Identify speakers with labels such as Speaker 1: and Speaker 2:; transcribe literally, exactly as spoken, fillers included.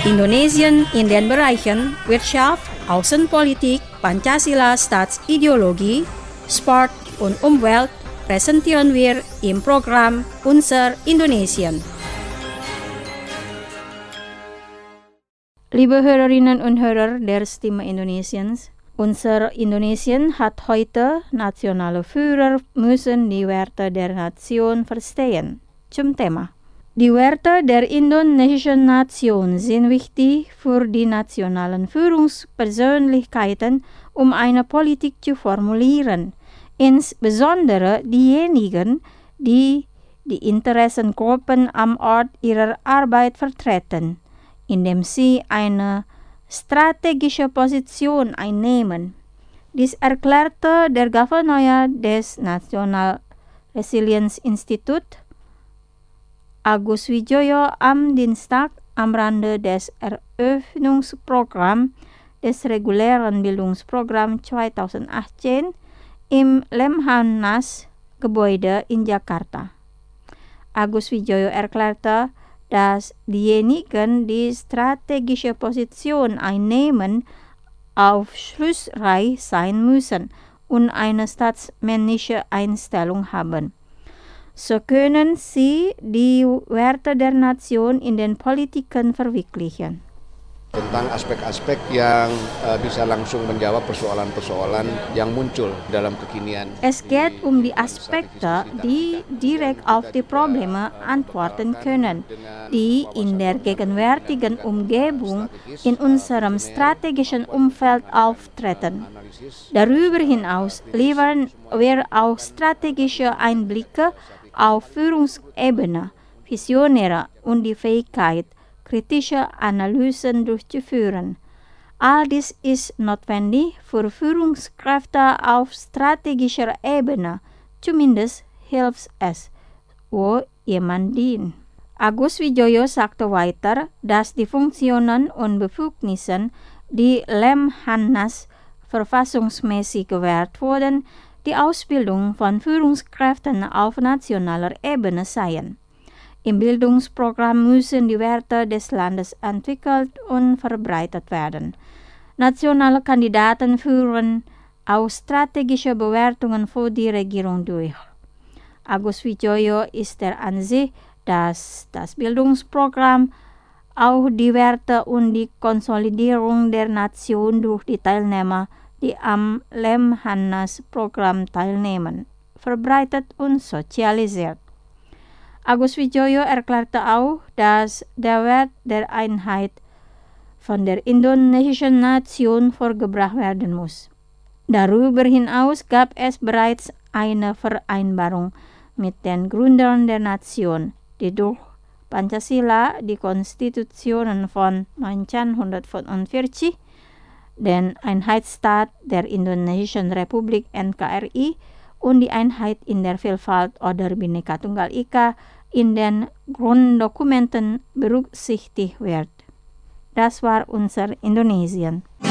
Speaker 1: Indonesien in den Bereichen Wirtschaft, Außenpolitik, Pancasila Staatsideologie, Sport und Umwelt präsentieren wir im Programm Unser Indonesien. Liebe Hörerinnen und Hörer der Stimme Indonesiens, unser Indonesien hat heute nationale Führer müssen die Werte der Nation verstehen. Zum Thema. Die Werte der indonesischen Nation sind wichtig für die nationalen Führungspersönlichkeiten, um eine Politik zu formulieren, insbesondere diejenigen, die die Interessengruppen am Ort ihrer Arbeit vertreten, indem sie eine strategische Position einnehmen. Dies erklärte der Gouverneur des National Resilience Institute, Agus Wijoyo, am Dienstag am Rande des Eröffnungsprogramms des regulären Bildungsprogramms zweitausendachtzehn im Lemhanas Gebäude in Jakarta. Agus Wijoyo erklärte, dass diejenigen, die strategische Position einnehmen, aufschlussreich sein müssen und eine staatsmännische Einstellung haben. So können sie die Werte der Nation in den Politiken verwirklichen.
Speaker 2: Tentang aspek-aspek yang uh, bisa langsung menjawab persoalan-persoalan yang muncul dalam kekinian.
Speaker 1: Es geht um die Aspekte, die direkt auf die Probleme antworten können, die in der gegenwärtigen Umgebung in unserem strategischen Umfeld auftreten. Darüber hinaus liefern wir auch strategische Einblicke auf Führungsebene, Visionäre und die Fähigkeit, kritische Analysen durchzuführen. All dies ist notwendig für Führungskräfte auf strategischer Ebene. Zumindest hilft es, wo jemand dient. Agus Wijoyo sagte weiter, dass die Funktionen und Befugnisse, die Lemhanas verfassungsmäßig gewährt wurden, die Ausbildung von Führungskräften auf nationaler Ebene seien. Im Bildungsprogramm müssen die Werte des Landes entwickelt und verbreitet werden. Nationale Kandidaten führen auch strategische Bewertungen für die Regierung durch. Agus Wijoyo ist der Ansicht, dass das Bildungsprogramm auch die Werte und die Konsolidierung der Nation durch die Teilnehmer, die am Lemhanas-Programm teilnehmen, verbreitet und sozialisiert. Agus Wijoyo erklärte auch, dass der Wert der Einheit von der indonesischen Nation vorgebracht werden muss. Darüber hinaus gab es bereits eine Vereinbarung mit den Gründern der Nation, die durch Pancasila, die Konstitutionen von neunzehnhundertfünfundvierzig, den Einheitsstaat der Indonesischen Republik N K R I und die Einheit in der Vielfalt oder Bhinneka Tunggal Ika in den Grunddokumenten berücksichtigt wird. Das war unser Indonesien.